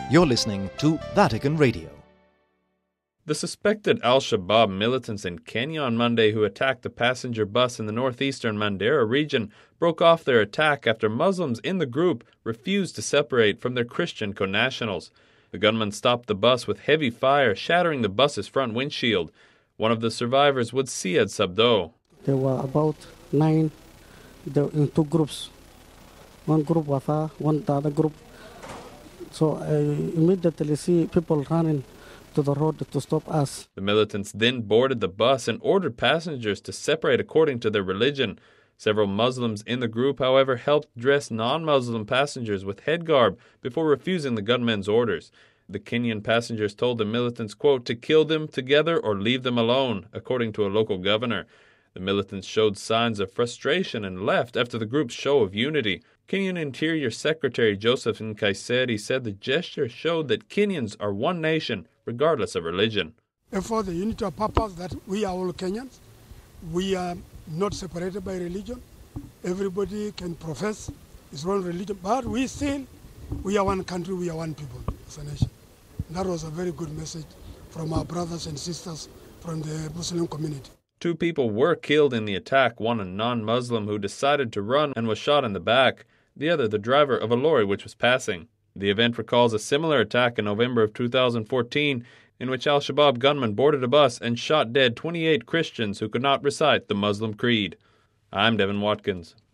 You're listening to Vatican Radio. The suspected al-Shabaab militants in Kenya on Monday who attacked the passenger bus in the northeastern Mandera region broke off their attack after Muslims in the group refused to separate from their Christian connationals. The gunmen stopped the bus with heavy fire, shattering the bus's front windshield. One of the survivors was Siad Sabdo. There were about 9 in 2 groups. One group was one the other group. So I immediately see people running to the road to stop us. The militants then boarded the bus and ordered passengers to separate according to their religion. Several Muslims in the group, however, helped dress non-Muslim passengers with head garb before refusing the gunmen's orders. The Kenyan passengers told the militants, quote, to kill them together or leave them alone, according to a local governor. The militants showed signs of frustration and left after the group's show of unity. Kenyan Interior Secretary Joseph Nkaiseri said the gesture showed that Kenyans are one nation, regardless of religion. For the unity of purpose that we are all Kenyans, we are not separated by religion. Everybody can profess his own religion, but we are one country, we are one people as a nation. That was a very good message from our brothers and sisters from the Muslim community. 2 people were killed in the attack, one a non-Muslim who decided to run and was shot in the back, the other the driver of a lorry which was passing. The event recalls a similar attack in November of 2014 in which al-Shabaab gunmen boarded a bus and shot dead 28 Christians who could not recite the Muslim creed. I'm Devin Watkins.